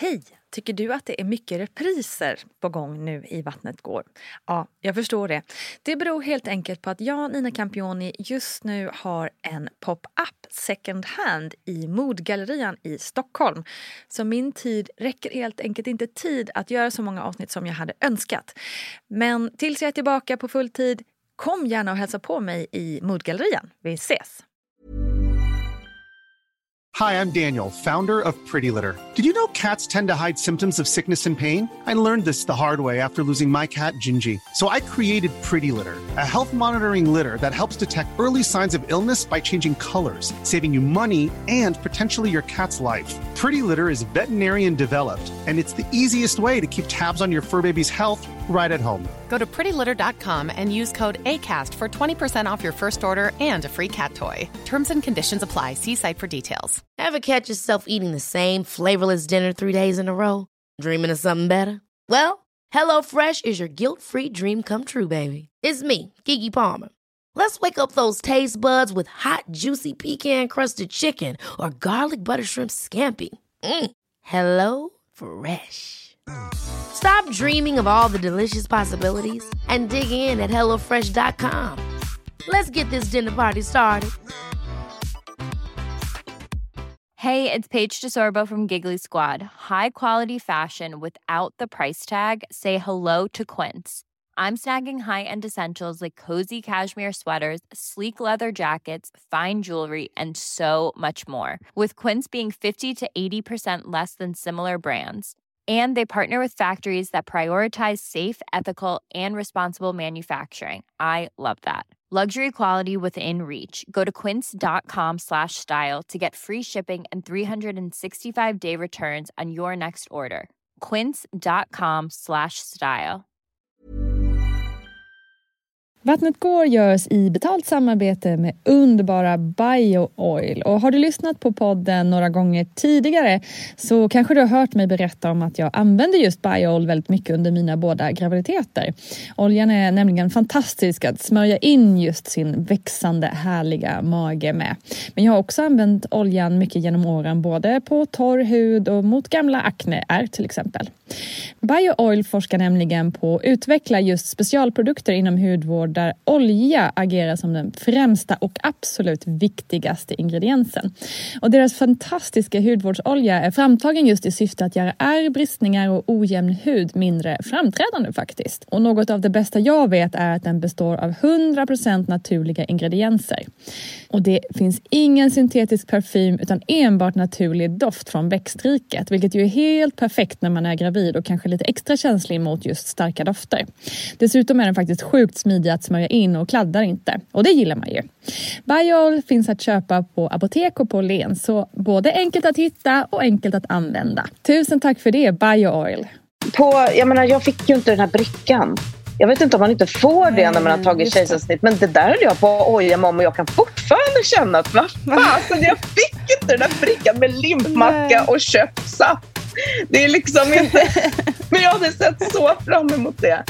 Hej! Tycker du att det är mycket repriser på gång nu i Vattnet går? Ja, jag förstår det. Det beror helt enkelt på att jag, Nina Campioni, just nu har en pop-up second hand i Modgallerian i Stockholm. Så min tid räcker helt enkelt inte tid att göra så många avsnitt som jag hade önskat. Men tills jag är tillbaka på full tid, kom gärna och hälsa på mig i Modgallerian. Vi ses! Hi, I'm Daniel, founder of Pretty Litter. Did you know cats tend to hide symptoms of sickness and pain? I learned this the hard way after losing my cat, Gingy. So I created Pretty Litter, a health monitoring litter that helps detect early signs of illness by changing colors, saving you money and potentially your cat's life. Pretty Litter is veterinarian developed, and it's the easiest way to keep tabs on your fur baby's health right at home. Go to prettylitter.com and use code ACAST for 20% off your first order and a free cat toy. Terms and conditions apply. See site for details. Ever catch yourself eating the same flavorless dinner 3 days in a row? Dreaming of something better? Well, HelloFresh is your guilt-free dream come true, baby. It's me, Keke Palmer. Let's wake up those taste buds with hot, juicy pecan-crusted chicken or garlic butter shrimp scampi. Hello Fresh. Stop dreaming of all the delicious possibilities and dig in at HelloFresh.com. Let's get this dinner party started. Hey, it's Paige DeSorbo from Giggly Squad. High quality fashion without the price tag. Say hello to Quince. I'm snagging high-end essentials like cozy cashmere sweaters, sleek leather jackets, fine jewelry, and so much more. With Quince being 50 to 80% less than similar brands. And they partner with factories that prioritize safe, ethical, and responsible manufacturing. I love that. Luxury quality within reach. Go to quince.com/style to get free shipping and 365-day returns on your next order. Quince.com/style. Vattnet går görs i betalt samarbete med underbara BioOil. Och har du lyssnat på podden några gånger tidigare så kanske du har hört mig berätta om att jag använder just BioOil väldigt mycket under mina båda graviditeter. Oljan är nämligen fantastisk att smörja in just sin växande härliga mage med. Men jag har också använt oljan mycket genom åren både på torr hud och mot gamla akneär till exempel. BioOil forskar nämligen på att utveckla just specialprodukter inom hudvård där olja agerar som den främsta och absolut viktigaste ingrediensen. Och deras fantastiska hudvårdsolja är framtagen just i syfte att göra ärr, bristningar och ojämn hud mindre framträdande faktiskt. Och något av det bästa jag vet är att den består av 100% naturliga ingredienser. Och det finns ingen syntetisk parfym utan enbart naturlig doft från växtriket, vilket ju är helt perfekt när man är gravid och kanske lite extra känslig mot just starka dofter. Dessutom är den faktiskt sjukt smidig att smörja in och kladdar inte. Och det gillar man ju. BioOil finns att köpa på apotek och på Len, så både enkelt att hitta och enkelt att använda. Tusen tack för det, BioOil. Jag fick ju inte den här brickan. Jag vet inte om man inte får det när man har tagit kejsarsnitt. Men det där är jag på oja mamma och jag kan fortfarande känna att vad fasen, jag fick inte den där brickan med limpmacka och köttsaft. Det är liksom inte... Men jag hade sett så fram emot det.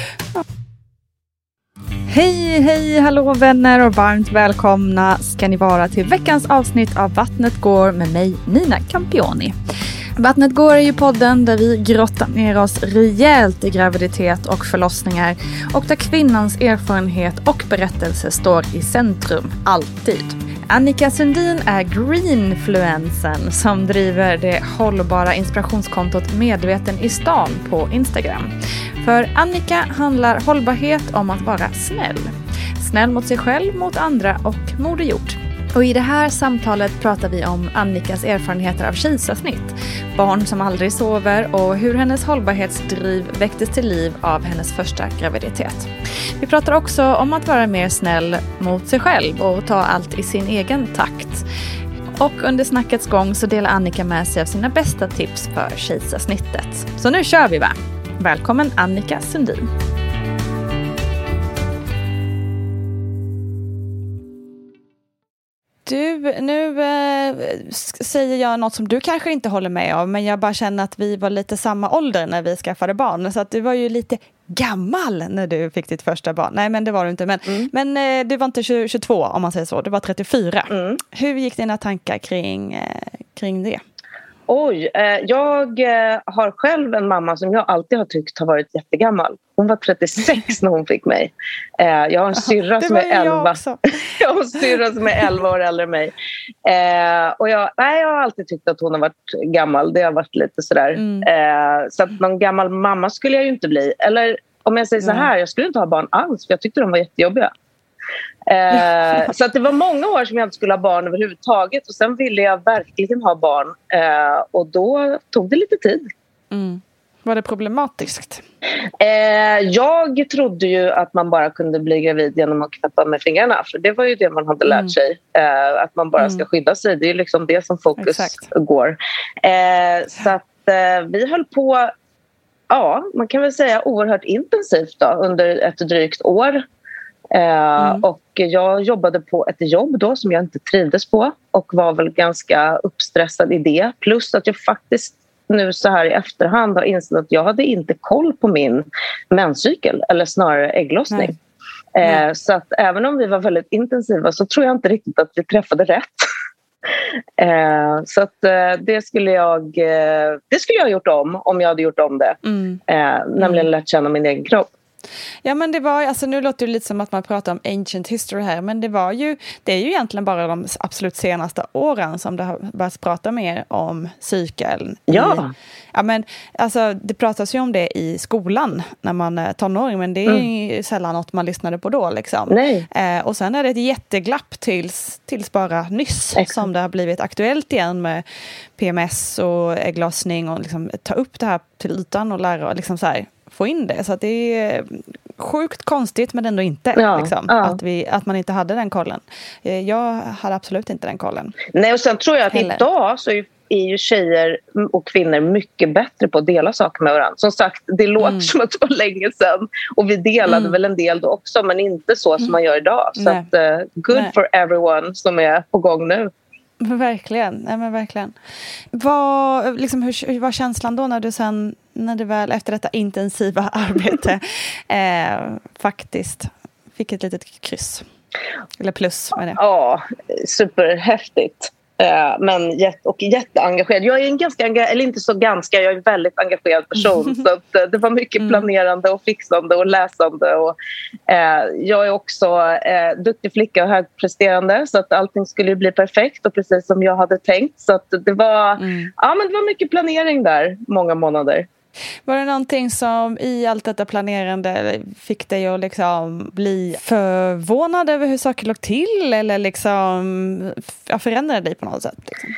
Hej, hallå vänner och varmt välkomna ska ni vara till veckans avsnitt av Vattnet går med mig, Nina Campioni. Vattnet går är ju podden där vi grottar ner oss rejält i graviditet och förlossningar och där kvinnans erfarenhet och berättelse står i centrum, alltid. Annika Sundin är greenfluensen som driver det hållbara inspirationskontot Medveten i stan på Instagram. För Annika handlar hållbarhet om att vara snäll. Snäll mot sig själv, mot andra och Moder Jord. Och i det här samtalet pratar vi om Annikas erfarenheter av kejsarsnitt, barn som aldrig sover och hur hennes hållbarhetsdriv väcktes till liv av hennes första graviditet. Vi pratar också om att vara mer snäll mot sig själv och ta allt i sin egen takt. Och under snackets gång så delar Annika med sig av sina bästa tips för kejsarsnittet. Så nu kör vi va! Välkommen Annika Sundin. Du, nu säger jag något som du kanske inte håller med om, men jag bara känner att vi var lite samma ålder när vi skaffade barn. Så att du var ju lite gammal när du fick ditt första barn. Nej, men det var du inte. Men du var inte 22 om man säger så. Du var 34. Hur gick dina tankar kring det? Oj, jag har själv en mamma som jag alltid har tyckt har varit jättegammal. Hon var 36 när hon fick mig. Jag har en syrra som är 11. Jag har en syrra som är 11 år äldre än mig. Och jag har alltid tyckt att hon har varit gammal. Det har varit lite sådär. Så att någon gammal mamma skulle jag ju inte bli. Eller om jag säger så här, jag skulle inte ha barn alls. För jag tyckte de var jättejobbiga. Så att det var många år som jag inte skulle ha barn överhuvudtaget. Och sen ville jag verkligen ha barn. Och då tog det lite tid. Var det problematiskt? Jag trodde ju att man bara kunde bli gravid genom att knäppa med fingrarna. För det var ju det man hade lärt sig. Att man bara ska skydda sig. Det är liksom det som fokus går. Så att vi höll på, man kan väl säga oerhört intensivt då, under ett drygt år. Och jag jobbade på ett jobb då som jag inte trivdes på. Och var väl ganska uppstressad i det. Plus att jag faktiskt nu så här i efterhand har insett att jag hade inte koll på min menscykel. Eller snarare ägglossning. Så att även om vi var väldigt intensiva så tror jag inte riktigt att vi träffade rätt. Så att det skulle jag ha gjort om jag hade gjort om det. Nämligen lärt känna min egen kropp. Ja, men det var, alltså nu låter det lite som att man pratar om ancient history här, men det är ju egentligen bara de absolut senaste åren som det har börjat prata mer om cykeln. Ja. Men alltså det pratas ju om det i skolan när man är tonåring, men det är ju sällan något man lyssnade på då liksom. Nej. Och sen är det ett jätteglapp tills bara nyss som det har blivit aktuellt igen med PMS och ägglossning och liksom ta upp det här till ytan och lära och liksom så här få in det. Så att det är sjukt konstigt men ändå inte. Att man inte hade den kollen. Jag hade absolut inte den kollen. Nej, och sen tror jag att idag så är ju tjejer och kvinnor mycket bättre på att dela saker med varandra. Som sagt, det låter som att det var länge sedan. Och vi delade väl en del då också, men inte så som man gör idag. Så att, good for everyone som är på gång nu. Verkligen, nej men verkligen. Hur var känslan då när du väl efter detta intensiva arbete faktiskt fick ett litet kryss? Eller plus med det. Ja, superhäftigt. Men jätteengagerad. Jag är jag är en väldigt engagerad person. Så att, det var mycket planerande och fixande och läsande. Och, jag är också duktig flicka och högpresterande. Så att allting skulle bli perfekt och precis som jag hade tänkt. Så att det var, men det var mycket planering där, många månader. Var det någonting som i allt detta planerande fick dig att liksom bli förvånad över hur saker låg till eller liksom förändrade dig på något sätt? Liksom?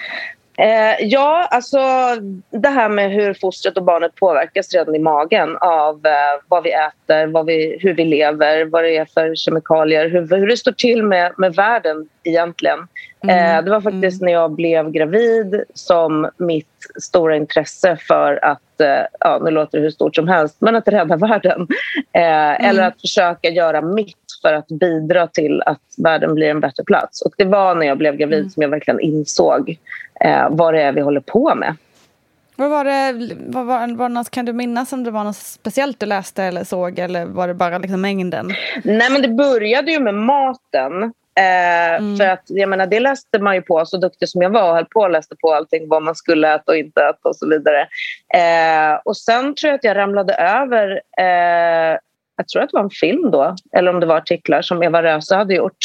Alltså det här med hur fostret och barnet påverkas redan i magen av vad vi äter, hur vi lever, vad det är för kemikalier, hur det står till med världen egentligen. Det var faktiskt när jag blev gravid som mitt stora intresse för att, nu låter det hur stort som helst, men att rädda världen. Eller att försöka göra mitt för att bidra till att världen blir en bättre plats. Och det var när jag blev gravid som jag verkligen insåg vad det är vi håller på med. Vad var något, kan du minnas om det var något speciellt du läste eller såg, eller var det bara liksom mängden? Nej, men det började ju med maten. För att jag menar, det läste man ju på, så duktig som jag var, höll på och läste på allting, vad man skulle äta och inte äta och så vidare. Och sen tror jag att jag ramlade över, jag tror att det var en film då, eller om det var artiklar som Eva Röse hade gjort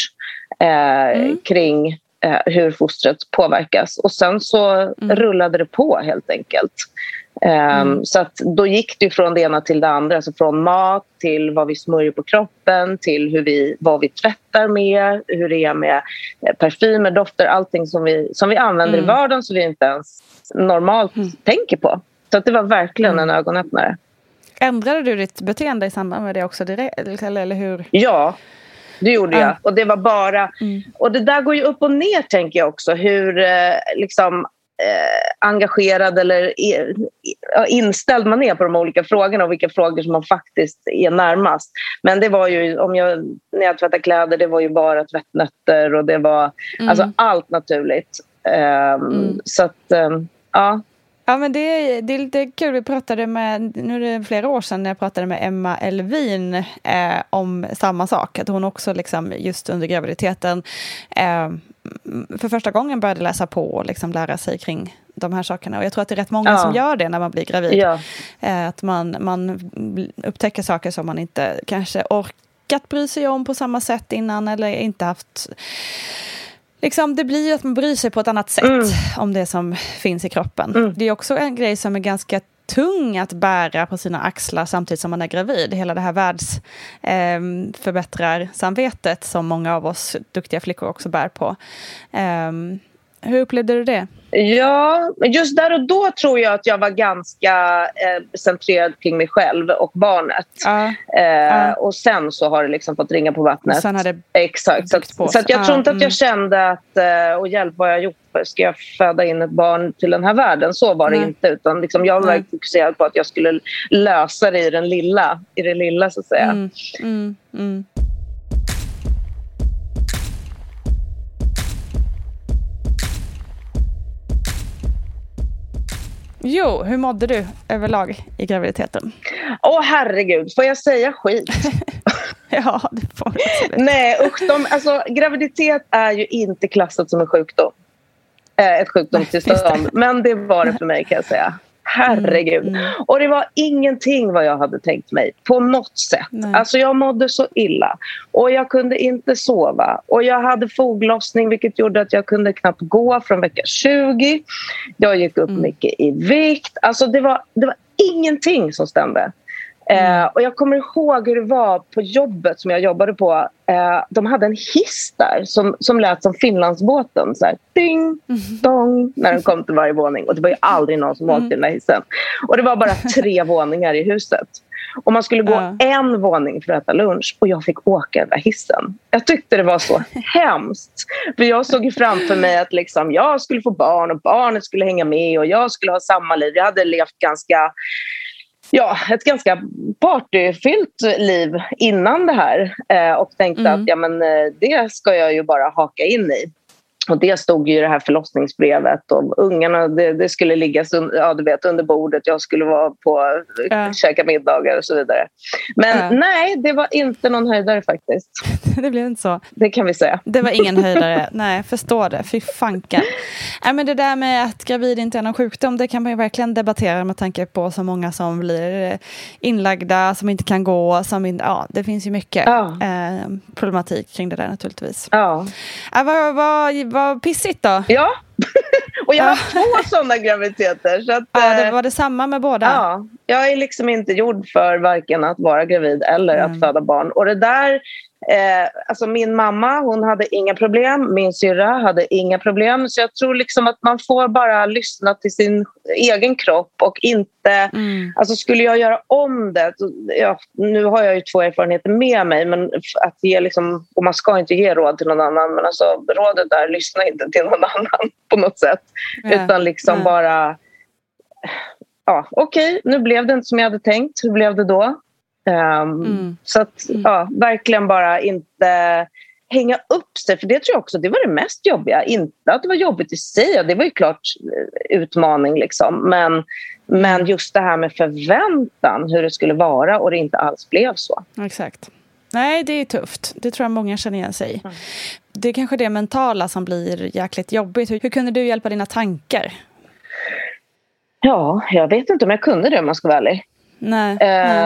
kring hur fostret påverkas. Och sen så rullade det på helt enkelt. Så att då gick det från det ena till det andra. Alltså från mat till vad vi smörjer på kroppen, till vad vi tvättar med, hur det är med parfymer, dofter, allting som vi använder i vardagen som vi inte ens normalt tänker på. Så att det var verkligen en ögonöppnare. Ändrade du ditt beteende i samband med det också direkt, eller hur? Ja, det gjorde jag. Och det var bara... Och det där går ju upp och ner, tänker jag också. Hur engagerad eller inställd man är på de olika frågorna och vilka frågor som man faktiskt är närmast. Men det var ju, när jag tvättade kläder, det var ju bara tvättnötter och det var alltså allt naturligt. Så att, ja. Ja, men det är lite kul. Vi pratade nu är det flera år sedan när jag pratade med Emma Elvin om samma sak. Att hon också liksom just under graviditeten för första gången började läsa på och liksom lära sig kring de här sakerna. Och jag tror att det är rätt många som gör det när man blir gravid. Ja. Att man upptäcker saker som man inte kanske orkat bry sig om på samma sätt innan, eller inte haft... Liksom, det blir ju att man bryr sig på ett annat sätt om det som finns i kroppen. Det är också en grej som är ganska tung att bära på sina axlar samtidigt som man är gravid. Hela det här förbättrar samvetet som många av oss duktiga flickor också bär på. Hur upplevde du det? Ja, just där och då tror jag att jag var ganska centrerad kring mig själv och barnet. Och sen så har det liksom fått ringa på vattnet. Och sen har det exakt. Så att jag tror inte att jag kände att, och hjälp vad jag gjort, ska jag föda in ett barn till den här världen? Så var det inte, utan liksom jag var fokuserad på att jag skulle lösa det i det lilla så att säga. Jo, hur mådde du överlag i graviditeten? Herregud, får jag säga skit? Ja, det får jag säga. Nej, graviditet är ju inte klassat som en sjukdom. Ett sjukdomstillstånd. Men det var det för mig, kan jag säga. Herregud. Och det var ingenting vad jag hade tänkt mig på något sätt. Nej. Alltså jag mådde så illa. Och jag kunde inte sova. Och jag hade foglossning, vilket gjorde att jag kunde knappt gå från vecka 20. Jag gick upp mycket i vikt. Alltså det var ingenting som stämde. Och jag kommer ihåg hur det var på jobbet som jag jobbade på. De hade en hiss där som lät som Finlandsbåten. Så här, ding, dong, när den kom till varje våning. Och det var ju aldrig någon som åkte i den där hissen. Och det var bara 3 våningar i huset. Och man skulle gå en våning för att äta lunch. Och jag fick åka den där hissen. Jag tyckte det var så hemskt. För jag såg ju framför mig att liksom, jag skulle få barn. Och barnet skulle hänga med. Och jag skulle ha samma liv. Jag hade levt ett ganska partyfyllt liv innan det här. Och tänkte att det ska jag ju bara haka in i. Och det stod ju i det här förlossningsbrevet. Och ungarna, det skulle ligga under bordet. Jag skulle vara på käka middagar och så vidare. Men nej, det var inte någon höjdare faktiskt. Det blev inte så. Det kan vi säga. Det var ingen höjdare. Nej, förstår det. Fy fanken. Men det där med att gravid inte är någon sjukdom, det kan man ju verkligen debattera med tanke på så många som blir inlagda, som inte kan gå. Det finns ju mycket problematik kring det där naturligtvis. Ja. Vad pissigt då? Ja, och jag har 2 sådana graviditeter. Så att, det var det samma med båda? Ja, jag är liksom inte gjord för varken att vara gravid eller att föda barn. Och det där, min mamma, hon hade inga problem. Min syrra hade inga problem. Så jag tror liksom att man får bara lyssna till sin egen kropp och inte... Alltså skulle jag göra om det... nu har jag ju 2 erfarenheter med mig, men att ge liksom... Och man ska inte ge råd till någon annan, men alltså rådet där, lyssna inte till någon annan på något sätt. Utan liksom bara... okej, nu blev det inte som jag hade tänkt. Hur blev det då? Så att verkligen bara inte hänga upp sig, för det tror jag också, det var det mest jobbiga, inte att det var jobbigt i sig, det var ju klart utmaning liksom, men just det här med förväntan, hur det skulle vara och det inte alls blev så. Exakt. Nej, det är tufft. Det tror jag många känner igen sig i. Det är kanske det mentala som blir jäkligt jobbigt. Hur kunde du hjälpa dina tankar? Ja, jag vet inte om jag kunde det, om man ska vara ärlig. Nej.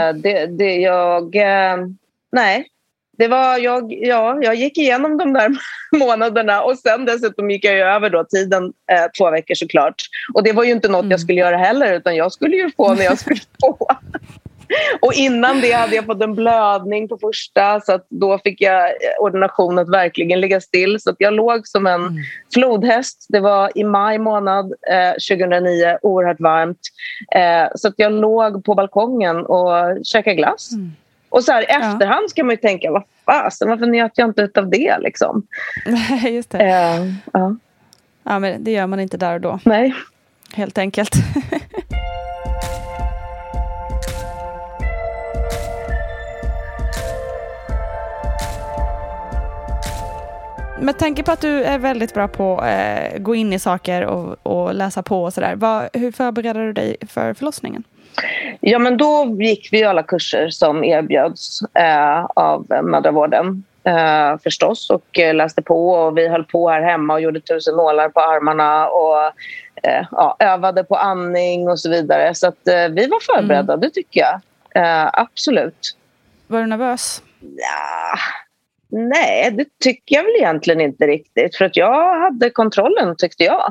Jag gick igenom de där månaderna och sen dessutom gick jag ju över då tiden 2 veckor såklart. Och det var ju inte något jag skulle göra heller, utan jag skulle ju få när jag skulle få. Och innan det hade jag fått en blödning på första, så att då fick jag ordinationen att verkligen ligga still. Så att jag låg som en flodhäst. Det var i maj månad 2009, oerhört varmt. Så att jag låg på balkongen och käkade glass. Och så här i efterhand ska man ju tänka, vad fasen, varför njöt jag inte utav det liksom? Nej, just det. Ja, men det gör man inte där och då. Nej. Helt enkelt. Med tanke på att du är väldigt bra på att gå in i saker och läsa på och sådär. Hur förberedde du dig för förlossningen? Ja, men då gick vi alla kurser som erbjöds av mödravården. förstås, och läste på, och vi höll på här hemma och gjorde 1000 nålar på armarna och övade på andning och så vidare. Så att vi var förberedda, det tycker jag. Absolut. Var du nervös? Ja, nej, det tycker jag väl egentligen inte riktigt. För att jag hade kontrollen, tyckte jag.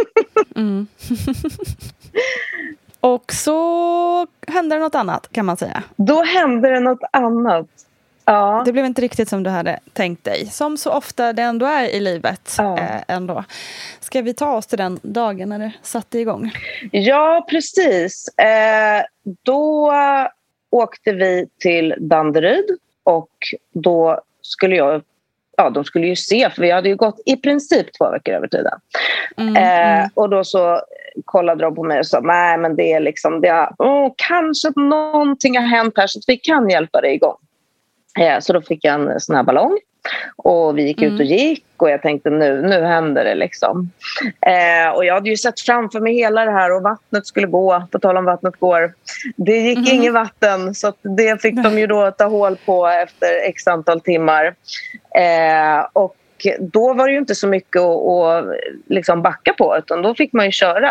Och så hände det något annat, kan man säga. Då hände det något annat. Ja. Det blev inte riktigt som du hade tänkt dig. Som så ofta det ändå är i livet. Ändå. Ska vi ta oss till den dagen när det satte igång? Ja, precis. Då åkte vi till Danderyd. Och då skulle jag... Ja, de skulle ju se, för vi hade ju gått i princip 2 veckor över tiden. Och då så kollade de på mig och sa, nej men det är liksom, kanske att någonting har hänt här så att vi kan hjälpa dig igång. Så då fick jag en sån här ballong. Och vi gick ut och gick. Och jag tänkte nu händer det liksom. Och jag hade ju sett framför mig hela det här. Och vattnet skulle gå. På tal om vattnet går. Det gick inget vatten. Så att det fick de ju då ta hål på efter x antal timmar. Och då var det ju inte så mycket att liksom backa på. Utan då fick man ju köra.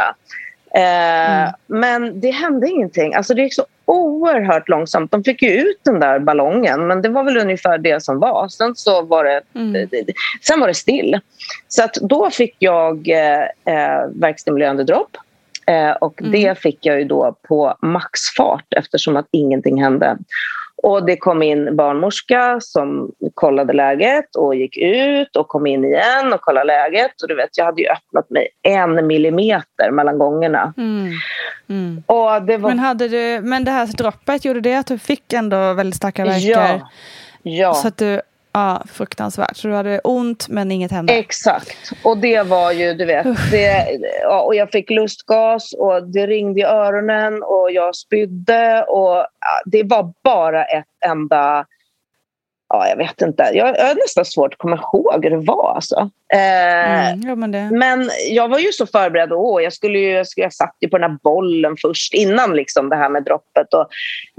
Men det hände ingenting. Alltså det gick så oerhört långsamt. De fick ju ut den där ballongen, men det var väl ungefär det som var. Sen så var det still. Så att då fick jag verkstimulerande dropp. Och det fick jag ju då på maxfart eftersom att ingenting hände. Och det kom in barnmorska som kollade läget och gick ut och kom in igen och kollade läget. Och du vet, jag hade ju öppnat mig 1 millimeter mellan gångerna. Och det var... Men det här droppet, gjorde det att du fick ändå väldigt starka värkar? Ja. Så att du... Ja, fruktansvärt. Så du hade ont men inget hände. Exakt. Och det var ju, du vet, och jag fick lustgas och det ringde i öronen och jag spydde och det var bara ett enda, jag vet inte. Jag är nästan svårt att komma ihåg hur det var alltså. Men jag var ju så förberedd jag satt ju på den här bollen först innan liksom det här med droppet och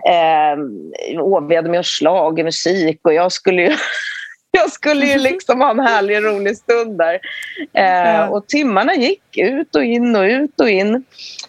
vi hade med oss slag i musik och jag skulle ju liksom ha en härlig rolig stund där. Och timmarna gick ut och in och ut och in.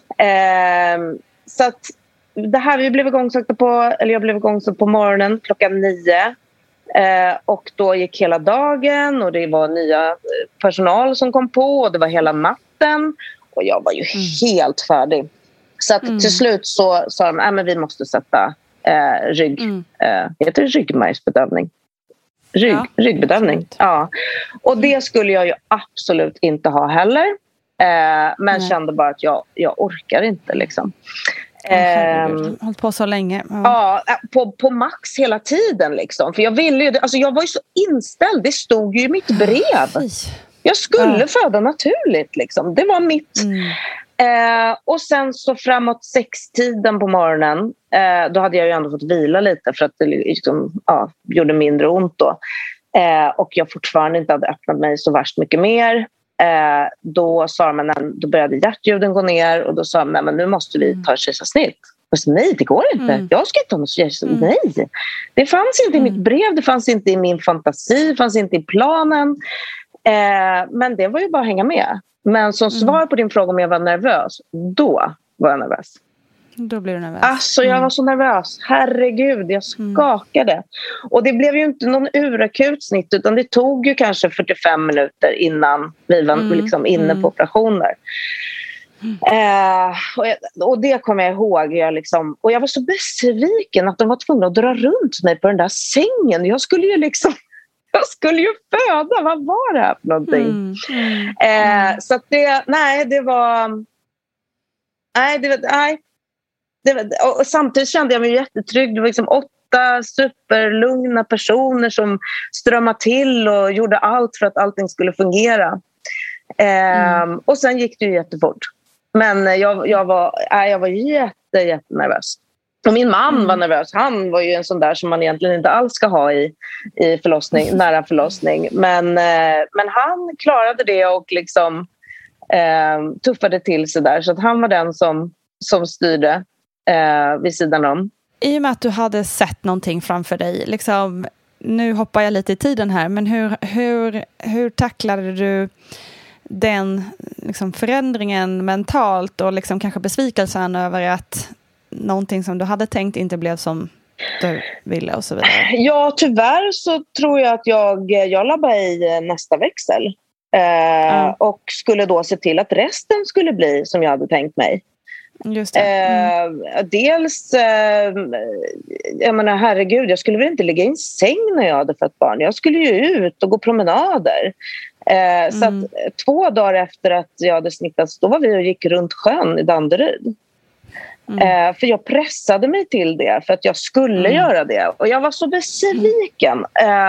Så att det här jag blev igångsatt på morgonen 9:00. Och då gick hela dagen och det var nya personal som kom på och det var hela natten och jag var ju helt färdig. Så att till slut så sa de, men vi måste sätta heter det ryggmärgsbedövning? Ryggbedövning. Ja. Och det skulle jag ju absolut inte ha heller. Men kände bara att jag orkar inte liksom. Hållit på så länge. På max hela tiden liksom. För jag ville ju, alltså jag var ju så inställd. Det stod ju i mitt brev. Jag skulle föda naturligt liksom. Det var mitt. Och sen så framåt 6-tiden på morgonen då hade jag ju ändå fått vila lite för att det liksom, gjorde mindre ont då. Och jag fortfarande inte hade öppnat mig så värst mycket mer. Då sa man, då började hjärtljuden gå ner och då sa man, men nu måste vi ta kejsarsnitt. Och så, nej, det går inte. Jag ska inte ha något kejsarsnitt. Nej, det fanns inte i mitt brev, det fanns inte i min fantasi, det fanns inte i planen. Men det var ju bara att hänga med. Men som svar på din fråga om jag var nervös, då var jag nervös. Då blev du nervös. Alltså jag var så nervös. Herregud, jag skakade. Och det blev ju inte någon urakut snitt utan det tog ju kanske 45 minuter innan vi var liksom inne på operationer. Och det kommer jag ihåg. Och jag var så besviken att de var tvungna att dra runt mig på den där sängen. Jag skulle ju föda. Vad var det här för någonting? Så att och samtidigt kände jag mig jättetrygg. Det var liksom 8 superlugna personer som strömmade till och gjorde allt för att allting skulle fungera. Och sen gick det ju jättefort. Men jag var jättenervös. Och min man var nervös. Han var ju en sån där som man egentligen inte alls ska ha i förlossning, nära förlossning. Men han klarade det och liksom tuffade till sig där. Så att han var den som styrde vid sidan om. I och med att du hade sett någonting framför dig, liksom, nu hoppar jag lite i tiden här, men hur tacklade du den liksom förändringen mentalt och liksom kanske besvikelsen över att någonting som du hade tänkt inte blev som du ville och så vidare? Ja, tyvärr så tror jag att jag labbade i nästa växel. Och skulle då se till att resten skulle bli som jag hade tänkt mig. Just det. Dels, jag menar, herregud, jag skulle väl inte ligga i en säng när jag hade fått barn. Jag skulle ju ut och gå promenader. Så att 2 dagar efter att jag hade snittats, då var vi och gick runt sjön i Danderyd. För jag pressade mig till det för att jag skulle göra det. Och jag var så besviken.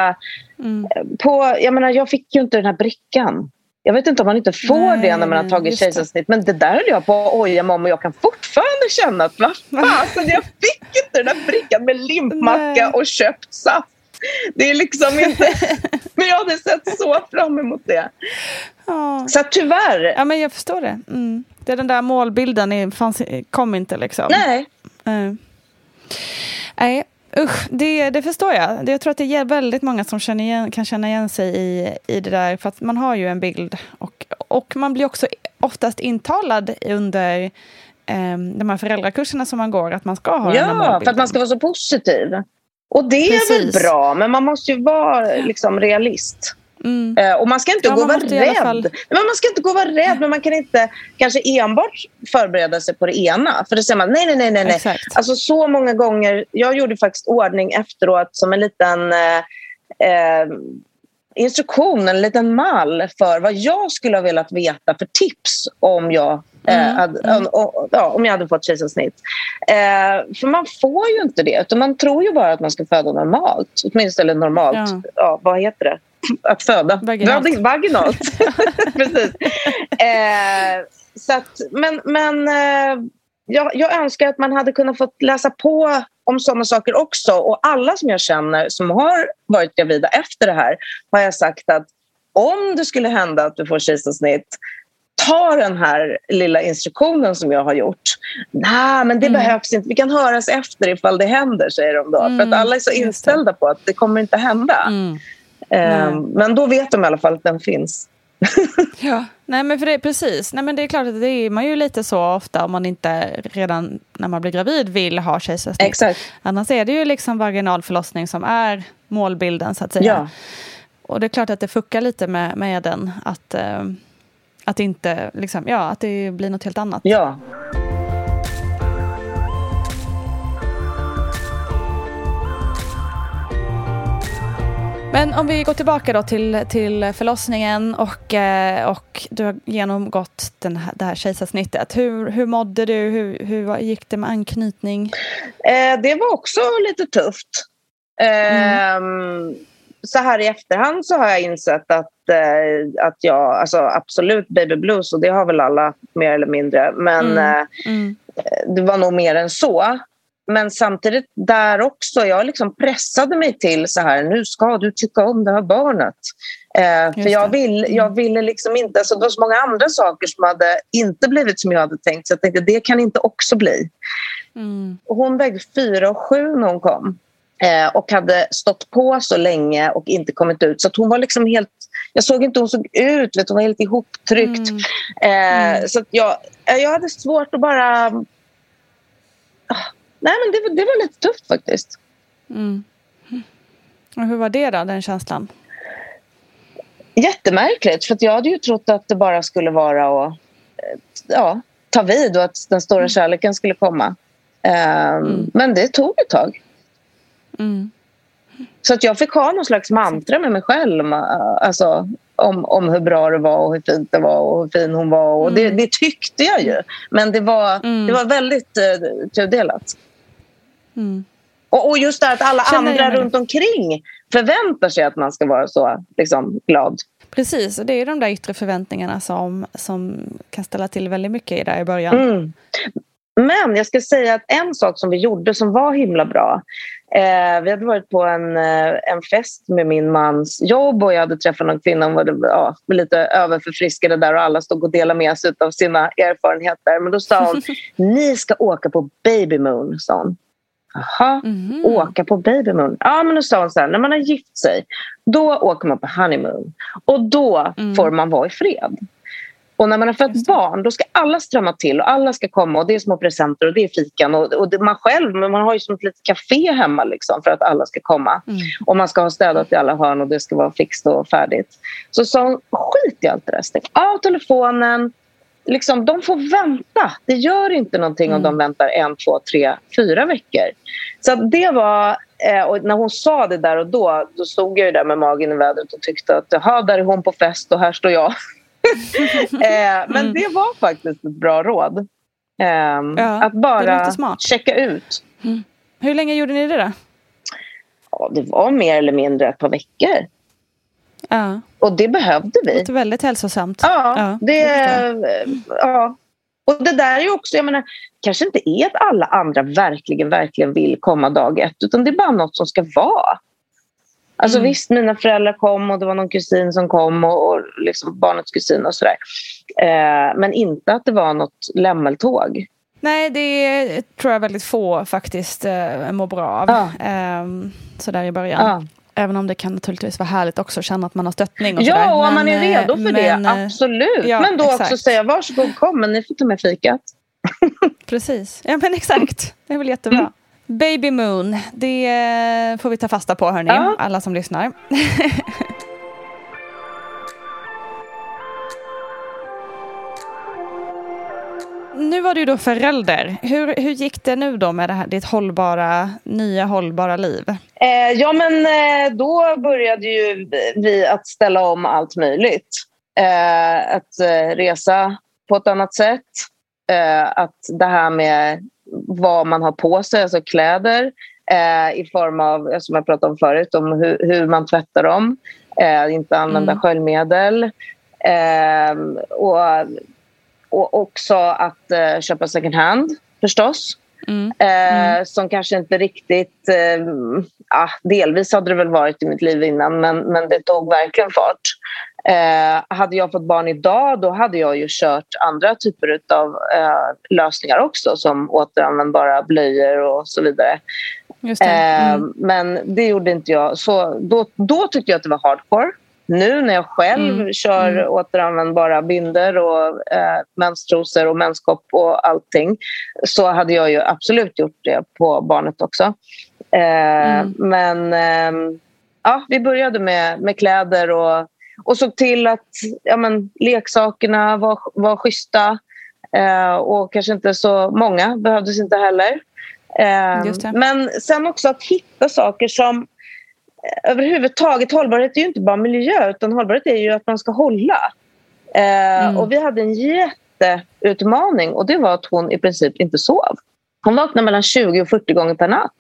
Jag menar, jag fick ju inte den här brickan. Jag vet inte om man inte får det när man har tagit kejsarsnitt. Men det där höll jag på att oja mig om, och jag kan fortfarande känna att vad fasen, jag fick inte den där brickan med limpmacka och köpt saft. Det är liksom inte... Men jag hade sett så fram emot det. Så tyvärr... Ja, men jag förstår det. Det är den där målbilden kom inte liksom. Nej. Nej, usch, det förstår jag. Jag tror att det är väldigt många som kan känna igen sig i det där. För att man har ju en bild. Och man blir också oftast intalad under de här föräldrakurserna som man går. Att man ska ha den här målbilden. Ja, för att man ska vara så positiv. Och det är väl bra. Men man måste ju vara liksom realist. Och man ska inte gå och vara rädd. Men man ska inte gå och vara rädd, men man kan inte kanske enbart förbereda sig på det ena. För det säger man, nej. Exakt. Alltså så många gånger, jag gjorde faktiskt ordning efteråt som en liten instruktion, en liten mall för vad jag skulle ha velat veta för tips om jag om jag hade fått kejsarsnitt. För man får ju inte det, utan man tror ju bara att man ska föda normalt. Åtminstone normalt. Ja, vad heter det? Att föda. Vaginalt. Precis. Så att, men jag önskar att man hade kunnat få läsa på om sådana saker också. Och alla som jag känner som har varit gravida efter det här har jag sagt att om det skulle hända att du får kejsarsnitt, ta den här lilla instruktionen som jag har gjort. Nej, men det behövs inte. Vi kan höras efter ifall det händer, säger de då. För att alla är så inställda på att det kommer inte hända. Men då vet de i alla fall att den finns. Ja, nej men för det är precis. Nej men det är klart att det är man ju lite så ofta om man inte redan när man blir gravid vill ha kejsarsnitt. Exakt. Annars är det ju liksom vaginal förlossning som är målbilden så att säga. Ja. Och det är klart att det fuckar lite med den att inte liksom, att det blir något helt annat. Ja. Men om vi går tillbaka då till förlossningen och du har genomgått det här kejsarsnittet. Hur mådde du? Hur gick det med anknytning? Det var också lite tufft. Så här i efterhand så har jag insett att jag, alltså absolut baby blues, och det har väl alla mer eller mindre. Men det var nog mer än så. Men samtidigt där också, jag liksom pressade mig till så här, nu ska du tycka om det här barnet. För jag ville liksom inte, alltså det var så många andra saker som hade inte blivit som jag hade tänkt. Så jag tänkte, det kan inte också bli. Och hon vägde 4 och 7 när hon kom. Och hade stått på så länge och inte kommit ut. Så att hon var liksom helt, jag såg inte hur hon såg ut, hon var helt ihoptryckt. Så att jag hade svårt att bara... Nej, men det var lite tufft faktiskt. Och hur var det då, den känslan? Jättemärkligt, för att jag hade ju trott att det bara skulle vara att ta vid och att den stora kärleken skulle komma. Men det tog ett tag. Så att jag fick ha någon slags mantra med mig själv, alltså, om hur bra det var och hur fint det var och hur fin hon var. Och det tyckte jag ju. Men det var väldigt tudelat. Och just det att alla andra runt omkring förväntar sig att man ska vara så liksom, glad. Precis, och det är de där yttre förväntningarna som kan ställa till väldigt mycket där i början. Men jag ska säga att en sak som vi gjorde som var himla bra. Vi hade varit på en fest med min mans jobb och jag hade träffat någon kvinna och var lite överförfriskade där och alla stod och delade med sig av sina erfarenheter. Men då sa hon, ni ska åka på Baby Moon, sa hon. Jaha, åka på baby moon. Ja, men då sa hon så här, när man har gift sig, då åker man på honeymoon. Och då får man vara i fred. Och när man har fått barn, då ska alla strömma till och alla ska komma och det är små presenter och det är fikan och det, man själv, men man har ju som ett litet café hemma liksom för att alla ska komma. Och man ska ha städat i alla hörn och det ska vara fixt och färdigt. Så sa hon, skit i allt det där. Stäng av telefonen. Liksom, de får vänta. Det gör inte någonting om de väntar 1, 2, 3, 4 veckor. Så det var, och när hon sa det där och då stod jag ju där med magen i vädret och tyckte att jaha, där är hon på fest och här står jag. Men det var faktiskt ett bra råd. Att bara checka ut. Hur länge gjorde ni det då? Ja, det var mer eller mindre ett par veckor. Ja. Och det behövde vi. Det är väldigt hälsosamt. Ja. Och det där är ju också, jag menar, kanske inte är att alla andra verkligen vill komma dag 1, utan det är bara något som ska vara. Alltså visst, mina föräldrar kom och det var någon kusin som kom och liksom barnets kusin och sådär. Men inte att det var något lämmeltåg. Nej, det tror jag väldigt få faktiskt mår bra av. Sådär i början. Även om det kan naturligtvis vara härligt också att känna att man har stöttning och sådär. Ja, och om man är redo för det, absolut. Ja, men då exakt. Också säga, varsågod, kom, men ni får ta med fikat. Precis, ja men exakt. Det är väl jättebra. Baby Moon, det får vi ta fasta på, hörni, alla som lyssnar. Nu var du då förälder. Hur gick det nu då med det här, ditt nya hållbara liv? Ja, men då började ju vi att ställa om allt möjligt. Att resa på ett annat sätt. Att det här med vad man har på sig, alltså kläder, i form av, som jag pratade om förut, om hur man tvättar dem. Inte använda sköljmedel. Och också att köpa second hand, förstås. Som kanske inte riktigt... delvis hade det väl varit i mitt liv innan, men det tog verkligen fart. Hade jag fått barn idag, då hade jag ju kört andra typer av lösningar också, som återanvändbara blöjor och så vidare. Just det. Men det gjorde inte jag. Så då tyckte jag att det var hardcore. Nu när jag själv kör återanvändbara binder och menstrosor och menskopp och allting, så hade jag ju absolut gjort det på barnet också. Men vi började med kläder och såg till att leksakerna var schyssta, och kanske inte så många behövdes inte heller. Men sen också att hitta saker som överhuvudtaget, hållbarhet är ju inte bara miljö, utan hållbarhet är ju att man ska hålla. Och vi hade en jätteutmaning, och det var att hon i princip inte sov. Hon vaknade mellan 20 och 40 gånger per natt.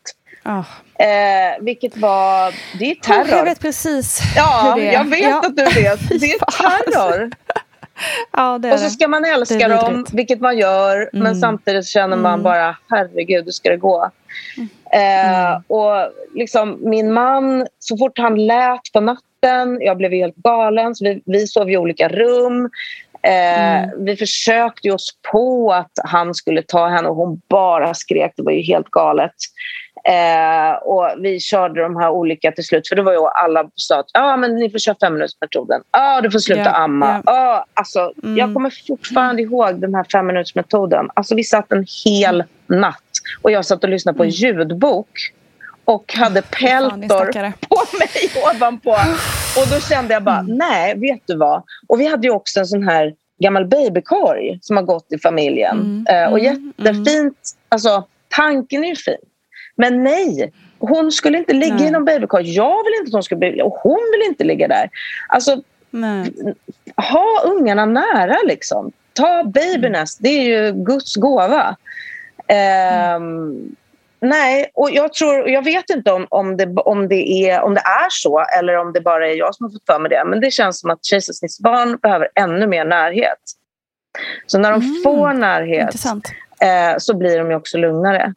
Vilket var, det är terror. Jag vet precis hur det är. Jag vet att du vet. Det är terror. Och så ska man älska dem, vilket man gör, men samtidigt känner man bara, herregud, hur ska det gå? Och liksom min man, så fort han lät på natten, jag blev helt galen, så vi sov i olika rum. Vi försökte oss på att han skulle ta henne, och hon bara skrek, det var ju helt galet. Och vi körde de här olika till slut, för det var ju alla sa att men ni får köra 5-minutersmetoden, du får sluta amma. Alltså, jag kommer fortfarande ihåg den här 5-minutersmetoden. Alltså vi satt en hel natt och jag satt och lyssnade på en ljudbok och hade peltor på mig ovanpå, och då kände jag bara, nej, vet du vad? Och vi hade ju också en sån här gammal babykorg som har gått i familjen, och jättefint, alltså tanken är ju fin. Men nej, hon skulle inte ligga i någon babykorg. Jag vill inte att hon skulle bli, och hon vill inte ligga där. Alltså, ha ungarna nära liksom. Ta babynest, det är ju Guds gåva. Nej, och jag vet inte om det är så, eller om det bara är jag som har fått för mig det. Men det känns som att kejsarsnittsbarn behöver ännu mer närhet. Så när de får närhet så blir de ju också lugnare.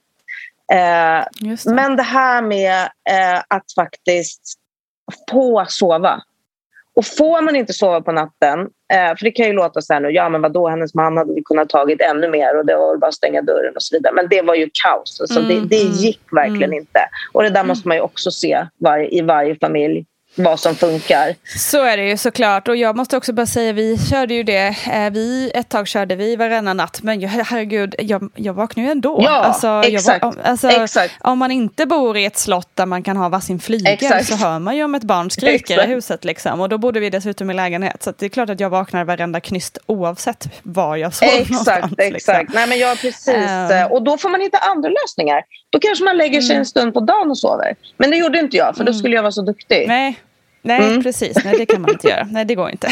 Men det här med att faktiskt få sova Och får man inte sova på natten, för det kan ju låta så här nu, ja men vadå, hennes man hade kunnat tagit ännu mer och det var bara att stänga dörren och så vidare. Men det var ju kaos, alltså det gick verkligen inte. Och det där måste man ju också se i varje familj, vad som funkar. Så är det ju såklart. Och jag måste också bara säga, vi körde ju det. Ett tag körde vi varannan natt. Men herregud, jag vaknar ju ändå. Ja, alltså, exakt. Om man inte bor i ett slott där man kan ha varsin flygel, så hör man ju om ett barn skriker i huset. Liksom. Och då bodde vi dessutom i lägenhet. Så det är klart att jag vaknar varenda knyst oavsett var jag sov någonstans. Exakt. Liksom. Nej, men jag precis. Och då får man hitta andra lösningar. Då kanske man lägger sig en stund på dagen och sover. Men det gjorde inte jag, för då skulle jag vara så duktig. Nej, precis. Nej, det kan man inte göra. Nej, det går inte.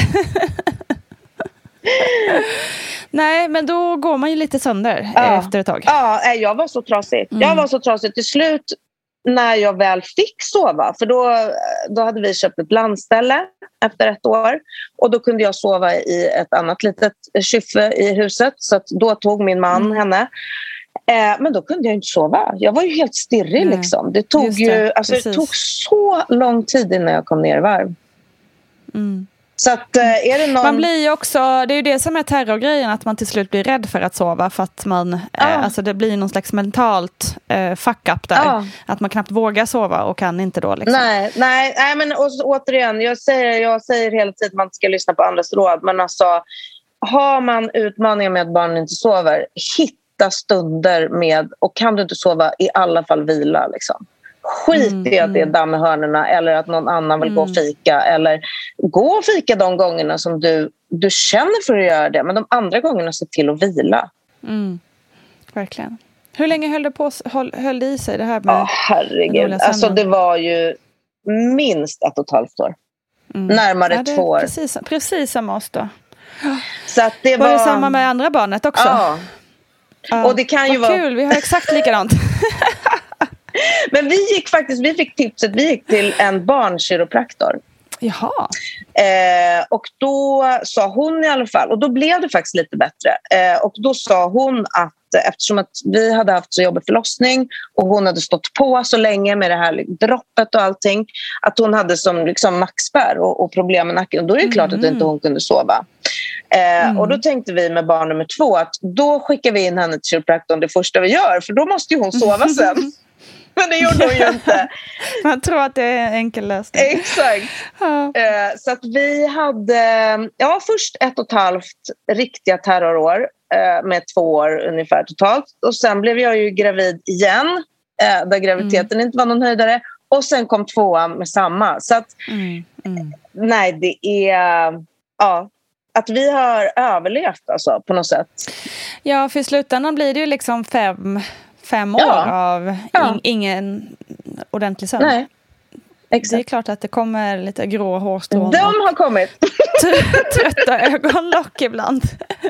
Nej, men då går man ju lite sönder efter ett tag. Ja, jag var så trasig. Jag var så trasig till slut när jag väl fick sova. För då hade vi köpt ett landställe efter 1 år. Och då kunde jag sova i ett annat litet kyffe i huset. Så att då tog min man henne. Men då kunde jag inte sova. Jag var ju helt stirrig liksom. Det tog det tog så lång tid innan jag kom ner i varv. Så att är det någon... Man blir ju också, det är ju det som är terrorgrejen, att man till slut blir rädd för att sova för att man, alltså det blir någon slags mentalt fuck up där. Att man knappt vågar sova och kan inte då liksom. Nej, men återigen, jag säger hela tiden att man inte ska lyssna på andras råd, men alltså har man utmaningar med att barnen inte sover, hitta stunder med, och kan du inte sova, i alla fall vila liksom. Skit i att det är damm i hörnorna eller att någon annan vill gå och fika, eller gå och fika de gångerna som du känner för att göra det, men de andra gångerna se till att vila. Verkligen. Hur länge höll det i sig det här med herregud, alltså det var ju minst 1,5 år. Närmare 2 år. Precis som oss då. Så att det var det samma med andra barnet också? Ja. Och det kan ju vara kul, vi har exakt likadant. Men vi fick tipset, vi gick till en barnkiropraktor. Jaha. Och då sa hon i alla fall, och då blev det faktiskt lite bättre. Och då sa hon att eftersom att vi hade haft så jobbig förlossning och hon hade stått på så länge med det här droppet och allting, att hon hade som liksom maxspärr och problem med nacken. Och då är det klart att inte hon kunde sova. Och då tänkte vi med barn nummer 2 att då skickar vi in henne till kiropraktorn det första vi gör, för då måste ju hon sova sen. Men det gjorde hon ju inte. Man tror att det är en enkel lösning. Exakt. Så att vi hade först 1,5 riktiga terrorår med 2 år ungefär totalt. Och sen blev jag ju gravid igen, där graviditeten inte var någon höjdare. Och sen kom 2:an med samma. Så att nej, det är att vi har överlevt alltså, på något sätt. Ja, för i slutändan blir det ju liksom 5 år av ingen ordentlig sömn. Nej, exakt. Det är klart att det kommer lite grå hårstrån. De har kommit. Trötta ögonlock ibland.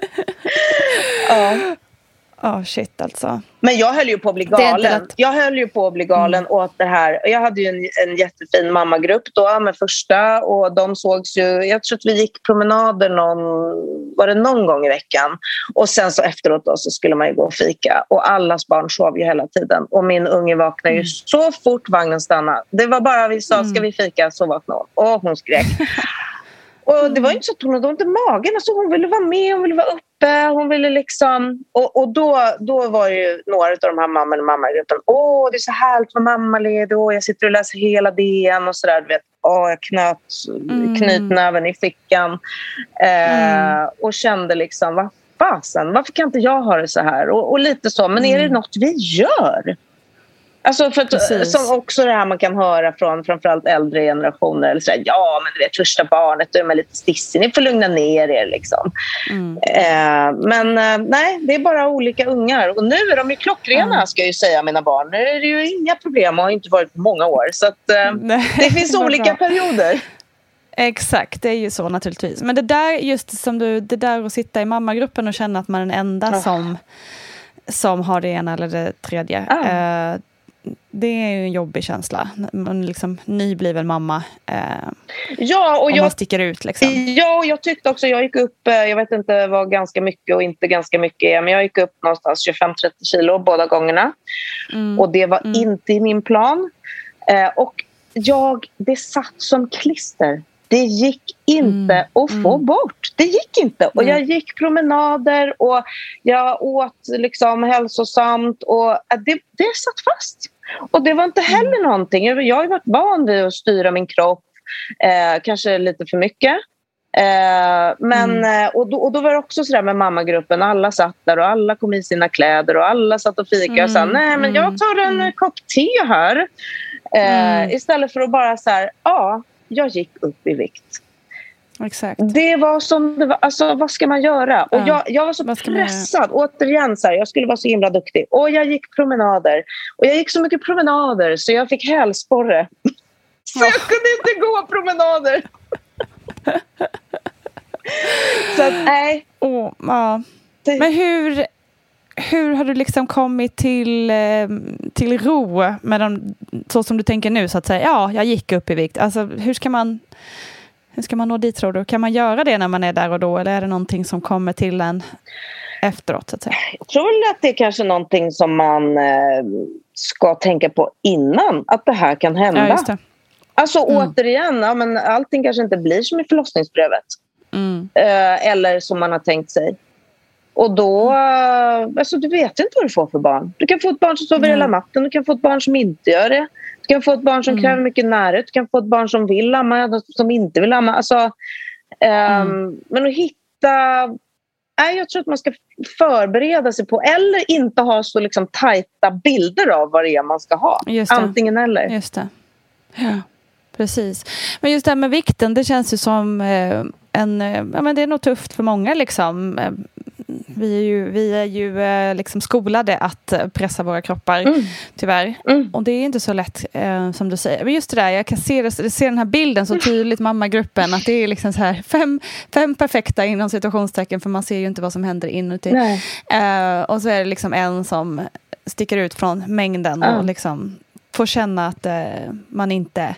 Shit alltså. Men jag höll ju på att bli galen. Åt det här. Jag hade ju en jättefin mammagrupp då med första, och de sågs ju, jag tror att vi gick promenader någon gång i veckan, och sen så efteråt då så skulle man ju gå och fika, och allas barn sov ju hela tiden, och min unge vaknade ju så fort vagnen stannade. Det var bara vi sa, ska vi fika, så vaknade hon, och hon skrek. Och det var ju inte så att hon hade ont i magen, alltså hon ville vara med, hon ville vara uppe, hon ville liksom, och då var ju några av de här mammorna i mammagruppen, det är så härligt med mammaledig, och jag sitter och läser hela DN och sådär, du vet, jag knöt knytnäven i fickan och kände liksom, vad fasen, varför kan inte jag ha det så här, och lite så, men är det något vi gör? Alltså för att, som också det här man kan höra från framförallt äldre generationer, eller sådär, men du vet, första barnet, då är man lite stissig, ni får lugna ner er liksom. Men nej, det är bara olika ungar, och nu är de ju klockrena, ska jag ju säga, mina barn. Nu är det ju inga problem, och har inte varit på många år, så att det finns olika perioder. Exakt, det är ju så naturligtvis. Men det där, just som det där att sitta i mammagruppen och känna att man är den enda som har det ena eller det tredje. Det är ju en jobbig känsla. Man liksom nybliven mamma. Och man sticker ut liksom. Ja, och jag tyckte också, jag gick upp, jag vet inte vad ganska mycket och inte ganska mycket, men jag gick upp någonstans 25-30 kilo båda gångerna. Och det var inte i min plan. Och det satt som klister. det gick inte att få bort. Det gick inte. Och jag gick promenader och jag åt liksom hälsosamt och det satt fast. Och det var inte heller någonting. Jag har ju varit van vid att styra min kropp kanske lite för mycket. Och då var det också sådär med mammagruppen. Alla satt där och alla kom i sina kläder och alla satt och fika och sa nej men jag tar en kopp te här. Istället för att bara så här, jag gick upp i vikt. Exakt. Det var som det var, alltså vad ska man göra? Och jag var så pressad, återigen så här, jag skulle vara så himla duktig. Och jag gick promenader. Och jag gick så mycket promenader så jag fick hälsporre. Så jag kunde inte gå promenader. Så att, nej. Men hur har du liksom kommit till ro med dem, så som du tänker nu så att säga, jag gick upp i vikt. Alltså hur ska man nå dit, tror du? Kan man göra det när man är där och då, eller är det någonting som kommer till en efteråt så att säga? Jag tror väl att det är kanske någonting som man ska tänka på innan att det här kan hända. Ja, just det. Alltså återigen, men allting kanske inte blir som i förlossningsbrevet. Eller som man har tänkt sig. Och då, alltså du vet inte vad du får för barn. Du kan få ett barn som sover hela natten. Du kan få ett barn som inte gör det. Du kan få ett barn som kräver mycket närhet. Du kan få ett barn som vill amma, som inte vill amma. Alltså, men att hitta... jag tror att man ska förbereda sig på, eller inte ha så liksom tajta bilder av vad det är man ska ha. Antingen eller. Just det. Ja, precis. Men just det här med vikten, det känns ju som men det är nog tufft för många liksom. Vi är ju liksom skolade att pressa våra kroppar, tyvärr. Och det är inte så lätt som du säger. Men just det där, jag kan se den här bilden så tydligt, mammagruppen, att det är liksom så här fem perfekta inom situationstecken, för man ser ju inte vad som händer inuti. Och så är det liksom en som sticker ut från mängden och liksom får känna att man inte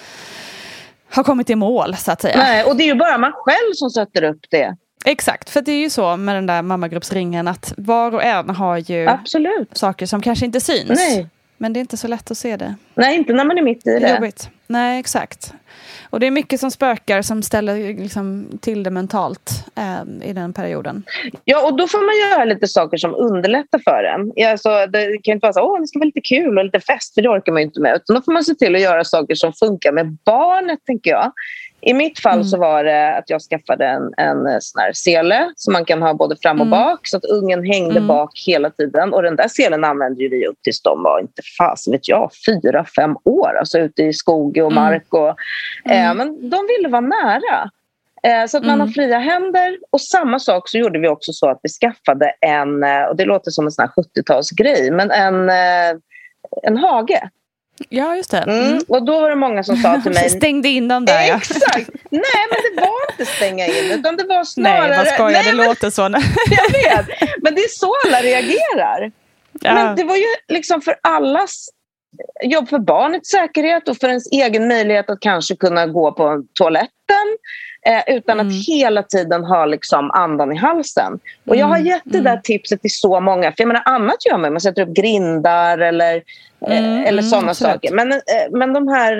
har kommit i mål, så att säga. Nej, och det är ju bara man själv som sätter upp det. Exakt, för det är ju så med den där mammagruppsringen att var och en har ju saker som kanske inte syns. Nej. Men det är inte så lätt att se det. Nej, inte när man är mitt i det. Jobbigt. Nej, exakt. Och det är mycket som spökar som ställer liksom till det mentalt i den perioden. Ja, och då får man göra lite saker som underlättar för en. Alltså, det kan inte vara så det ska vara lite kul och lite fest, för det orkar man ju inte med. Utan då får man se till att göra saker som funkar med barnet, tänker jag. I mitt fall så var det att jag skaffade en sån här sele som man kan ha både fram och bak, så att ungen hängde bak hela tiden. Och den där selen använde ju vi upp tills de var, inte fast vet jag, 4-5 år. Alltså ute i skog och mark. Och, men de ville vara nära. Så att man har fria händer. Och samma sak så gjorde vi också så att vi skaffade och det låter som en sån här 70-talsgrej, men en hage. Ja, just det. Och då var det många som sa till mig... Stängde in dem där, ja. Exakt! Nej, men det var inte stänga in, utan det var snarare... Nej, vad skojar, det låter så. Jag vet, men det är så alla reagerar. Ja. Men det var ju liksom för allas jobb, för barnets säkerhet och för ens egen möjlighet att kanske kunna gå på toaletten utan att hela tiden ha liksom andan i halsen. Och jag har gett det där tipset till så många, för jag menar, annat gör man sätter upp grindar eller sådana saker. Men de här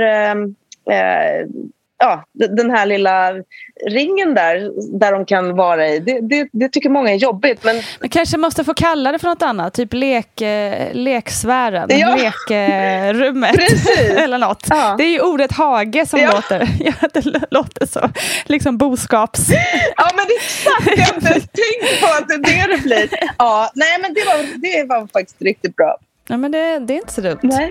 den här lilla ringen där de kan vara i, det tycker många är jobbigt. Men kanske måste få kalla det för något annat, typ leksfären, lekrummet eller något. Ja. Det är ju ordet hage som det låter så liksom boskaps. Ja, men det är exakt, jag har inte tänkt på att det är det blir. Ja, nej, men det var faktiskt riktigt bra. Ja, men det är inte så dumt. Nej.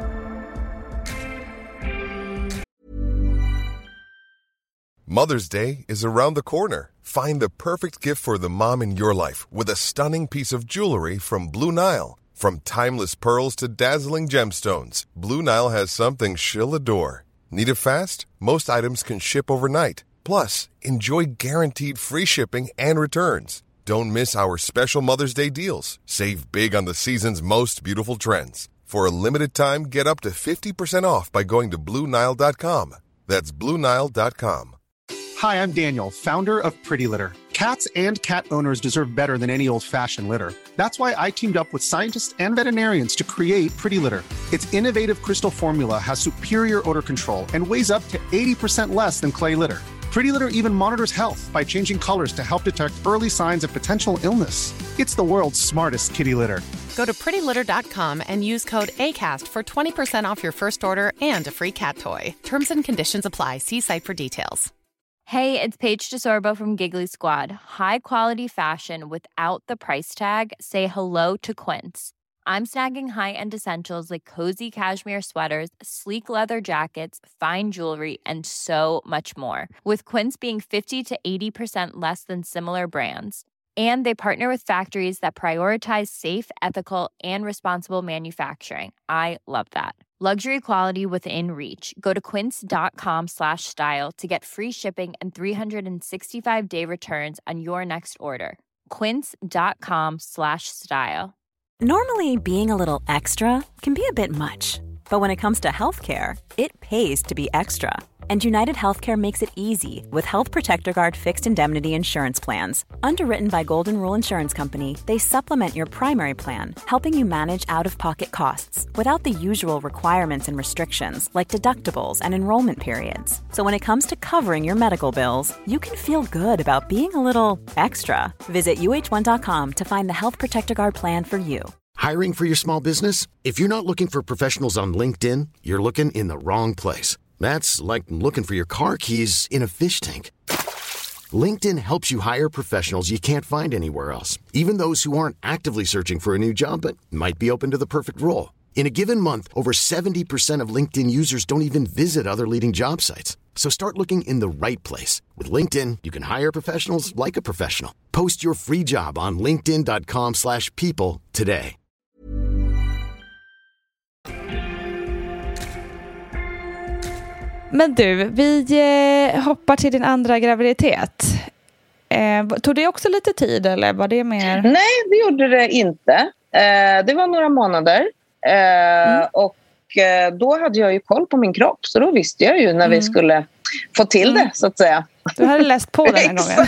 Mother's Day is around the corner. Find the perfect gift for the mom in your life with a stunning piece of jewelry from Blue Nile. From timeless pearls to dazzling gemstones, Blue Nile has something she'll adore. Need it fast? Most items can ship overnight. Plus, enjoy guaranteed free shipping and returns. Don't miss our special Mother's Day deals. Save big on the season's most beautiful trends. For a limited time, get up to 50% off by going to BlueNile.com. That's BlueNile.com. Hi, I'm Daniel, founder of Pretty Litter. Cats and cat owners deserve better than any old-fashioned litter. That's why I teamed up with scientists and veterinarians to create Pretty Litter. Its innovative crystal formula has superior odor control and weighs up to 80% less than clay litter. Pretty Litter even monitors health by changing colors to help detect early signs of potential illness. It's the world's smartest kitty litter. Go to prettylitter.com and use code ACAST for 20% off your first order and a free cat toy. Terms and conditions apply. See site for details. Hey, it's Paige DeSorbo from Giggly Squad. High quality fashion without the price tag. Say hello to Quince. I'm snagging high-end essentials like cozy cashmere sweaters, sleek leather jackets, fine jewelry, and so much more. With Quince being 50 to 80% less than similar brands. And they partner with factories that prioritize safe, ethical, and responsible manufacturing. I love that. Luxury quality within reach. Go to quince.com/style to get free shipping and 365-day returns on your next order. Quince.com/style. Normally, being a little extra can be a bit much, but when it comes to healthcare, it pays to be extra. And United Healthcare makes it easy with Health Protector Guard fixed indemnity insurance plans. Underwritten by Golden Rule Insurance Company, they supplement your primary plan, helping you manage out-of-pocket costs without the usual requirements and restrictions like deductibles and enrollment periods. So when it comes to covering your medical bills, you can feel good about being a little extra. Visit uh1.com to find the Health Protector Guard plan for you. Hiring for your small business? If you're not looking for professionals on LinkedIn, you're looking in the wrong place. That's like looking for your car keys in a fish tank. LinkedIn helps you hire professionals you can't find anywhere else, even those who aren't actively searching for a new job but might be open to the perfect role. In a given month, over 70% of LinkedIn users don't even visit other leading job sites. So start looking in the right place. With LinkedIn, you can hire professionals like a professional. Post your free job on linkedin.com/people today. Men du, vi hoppar till din andra graviditet. Tog det också lite tid eller var det mer? Nej, det gjorde det inte. Det var några månader. Och då hade jag ju koll på min kropp. Så då visste jag ju när vi skulle få till det, så att säga. Du hade läst på den här gången.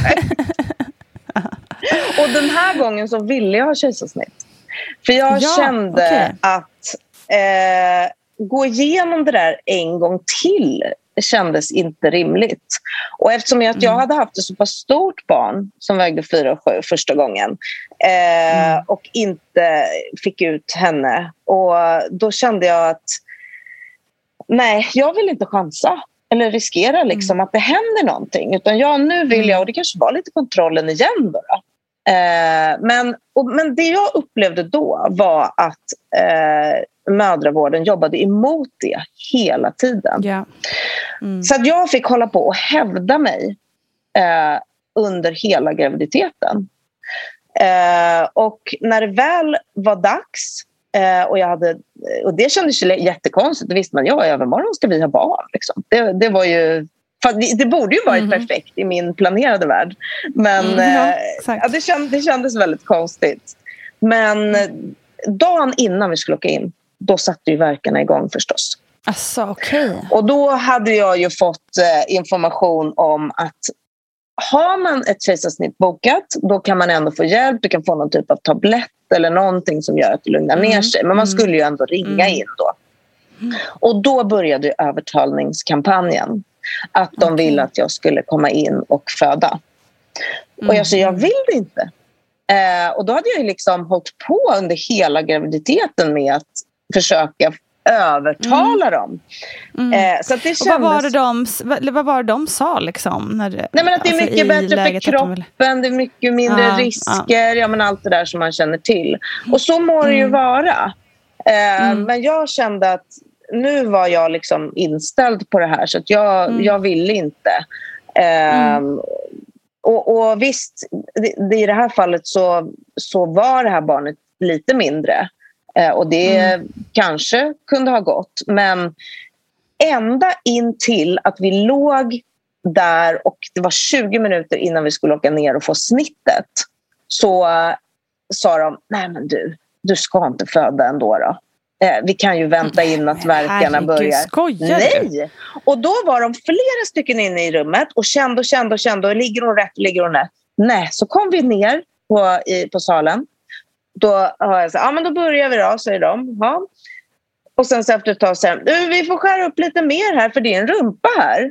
Och den här gången så ville jag ha kejsarsnitt. För jag kände att gå igenom det där en gång till kändes inte rimligt. Och eftersom jag hade haft ett så pass stort barn som vägde 4,7 första gången och inte fick ut henne, och då kände jag att nej, jag vill inte chansa eller riskera liksom att det händer någonting, utan nu vill jag, och det kanske var lite kontrollen igen då. Men det jag upplevde då var att mödravården jobbade emot det hela tiden. Så att jag fick hålla på och hävda mig under hela graviditeten. Och när det väl var dags och det kändes jättekonstigt, det visste man, övermorgon ska vi ha barn liksom. Det var ju, det borde ju varit perfekt i min planerade värld, men det kändes väldigt konstigt. Men dagen innan vi skulle åka in, då satte ju värkarna igång förstås. Alltså, okej. Och då hade jag ju fått information om att har man ett kejsarsnitt bokat, då kan man ändå få hjälp. Du kan få någon typ av tablett eller någonting som gör att det lugnar ner sig. Men man skulle ju ändå ringa in då. Och då började övertalningskampanjen. Att de ville att jag skulle komma in och föda. Och jag sa, jag vill det inte. Och då hade jag liksom hållit på under hela graviditeten med att försöka övertala dem. Så att det kändes... Vad var det de sa liksom? Nej, men att det är mycket bättre för kroppen, det är mycket mindre risker, ja, men allt det där som man känner till. Och så må det ju vara. Men jag kände att nu var jag liksom inställd på det här, så att jag ville inte. Och visst, i det här fallet så var det här barnet lite mindre. Och det kanske kunde ha gått. Men ända in till att vi låg där och det var 20 minuter innan vi skulle åka ner och få snittet, så sa de, nej men du ska inte föda ändå då. Vi kan ju vänta in att värkarna börjar. Skojar Nej! Och då var de flera stycken inne i rummet och kände och ligger hon rätt. Nej, så kom vi ner på salen. Då har jag sagt, men då börjar vi då, säger de. Ja. Och sen så efter ett tag sen, vi får skära upp lite mer här för det är en rumpa här.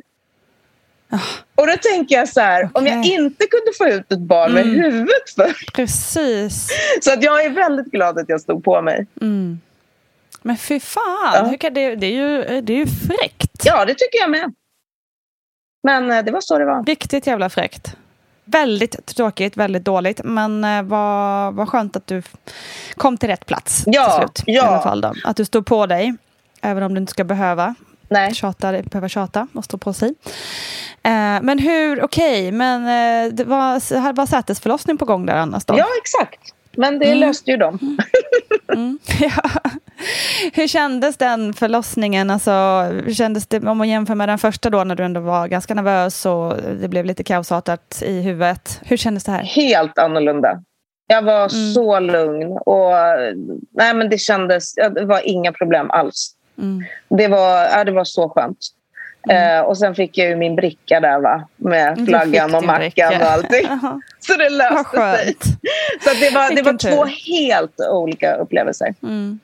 Och då tänker jag så här, om jag inte kunde få ut ett barn med huvudet för. Precis. Så att jag är väldigt glad att jag stod på mig. Men fy fan, hur kan det är ju fräckt. Ja, det tycker jag med. Men det var så det var. Riktigt jävla fräckt. Väldigt tråkigt, väldigt dåligt. Men vad skönt att du kom till rätt plats till slut. I alla fall då. Att du stod på dig. Även om du inte ska behöva tjata och stå på sig. Men det var sätesförlossning på gång där annars då? Ja, exakt. Men det löste ju de. Ja. Hur kändes den förlossningen? Alltså, kändes det, om man jämför med den första då när du ändå var ganska nervös och det blev lite kaosartat i huvudet. Hur kändes det här? Helt annorlunda. Jag var så lugn och men det var inga problem alls. Det var så skönt. Och sen fick jag ju min bricka där med flaggan och mackan och allting. Så det löste sig. Så det var två helt olika upplevelser.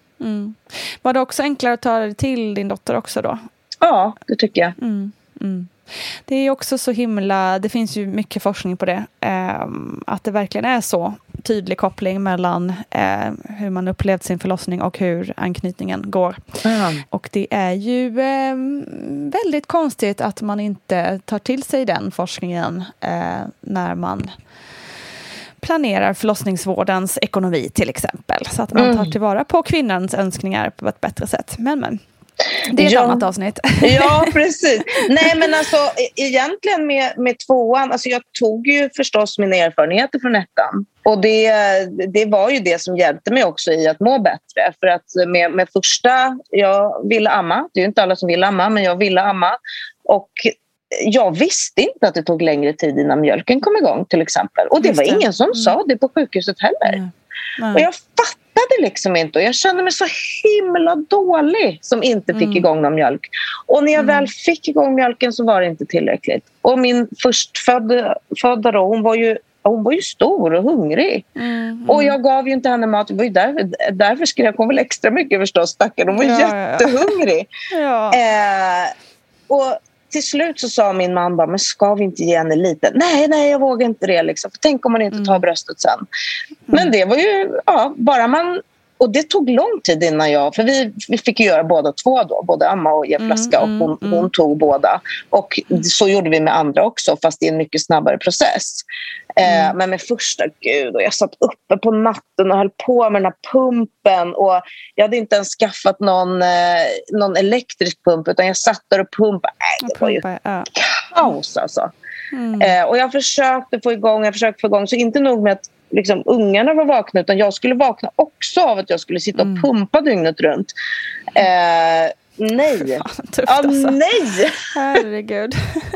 Var det också enklare att ta dig till din dotter också då? Ja, det tycker jag. Det är också så himla, det finns ju mycket forskning på det, att det verkligen är så tydlig koppling mellan hur man upplevt sin förlossning och hur anknytningen går. Och det är ju väldigt konstigt att man inte tar till sig den forskningen när man planerar förlossningsvårdens ekonomi till exempel. Så att man tar tillvara på kvinnans önskningar på ett bättre sätt. Men det är ett annat avsnitt. Ja, precis. Nej, men alltså egentligen med tvåan, alltså jag tog ju förstås mina erfarenheter från ettan. Och det var ju det som hjälpte mig också i att må bättre. För att med första, jag ville amma. Det är ju inte alla som vill amma, men jag ville amma. Och jag visste inte att det tog längre tid innan mjölken kom igång till exempel. Och det var ingen som sa det på sjukhuset heller. Och jag fattade liksom inte. Och jag kände mig så himla dålig som inte fick igång någon mjölk. Och när jag väl fick igång mjölken så var det inte tillräckligt. Och min förstfödda då, hon var ju stor och hungrig. Och jag gav ju inte henne mat. Det var ju därför skrek hon väl extra mycket förstås. Stackaren, hon var jättehungrig. Och till slut så sa min man bara, men ska vi inte ge henne lite? Nej, jag vågar inte det liksom. För tänk om man inte tar bröstet sen. Men det var ju, bara man... Och det tog lång tid innan för vi fick ju göra båda två då. Både amma och ge flaska och hon tog båda. Och så gjorde vi med andra också, fast i en mycket snabbare process. Men med första, gud, och jag satt uppe på natten och höll på med den här pumpen. Och jag hade inte ens skaffat någon elektrisk pump, utan jag satt där och pumpade. Det var ju kaos alltså. Och jag försökte få igång, så inte nog med att liksom, ungarna var vakna, utan jag skulle vakna också av att jag skulle sitta och pumpa dygnet runt. Nej. Nej! Herregud.